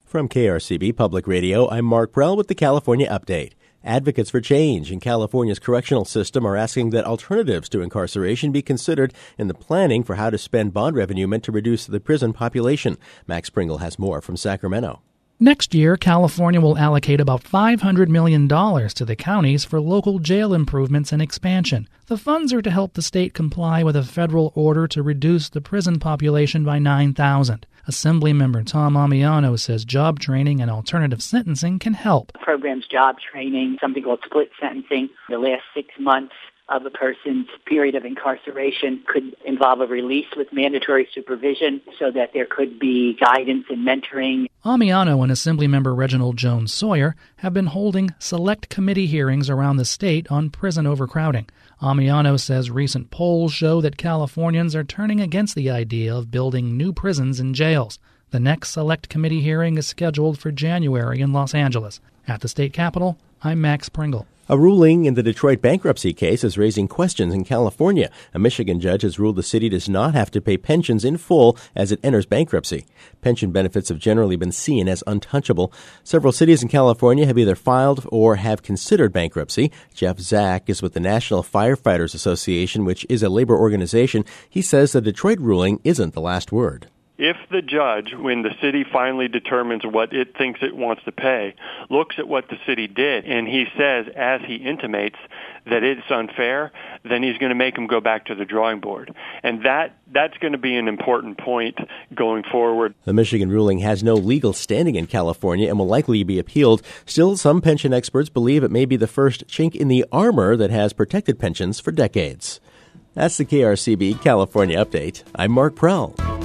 From KRCB Public Radio, I'm Mark Prell with the California Update. Advocates for change in California's correctional system are asking that alternatives to incarceration be considered in the planning for how to spend bond revenue meant to reduce the prison population. Max Pringle has more from Sacramento. Next year, California will allocate about $500 million to the counties for local jail improvements and expansion. The funds are to help the state comply with a federal order to reduce the prison population by 9,000. Assemblymember Tom Amiano says job training and alternative sentencing can help. Programs, job training, something called split sentencing. The last 6 months of a person's period of incarceration could involve a release with mandatory supervision so that there could be guidance and mentoring. Amiano and Assemblymember Reginald Jones Sawyer have been holding select committee hearings around the state on prison overcrowding. Amiano says recent polls show that Californians are turning against the idea of building new prisons and jails. The next select committee hearing is scheduled for January in Los Angeles. At the state capitol, I'm Max Pringle. A ruling in the Detroit bankruptcy case is raising questions in California. A Michigan judge has ruled the city does not have to pay pensions in full as it enters bankruptcy. Pension benefits have generally been seen as untouchable. Several cities in California have either filed or have considered bankruptcy. Jeff Zack is with the National Firefighters Association, which is a labor organization. He says the Detroit ruling isn't the last word. If the judge, when the city finally determines what it thinks it wants to pay, looks at what the city did, and he says, as he intimates, that it's unfair, then he's going to make them go back to the drawing board. And that's going to be an important point going forward. The Michigan ruling has no legal standing in California and will likely be appealed. Still, some pension experts believe it may be the first chink in the armor that has protected pensions for decades. That's the KRCB California Update. I'm Mark Prell.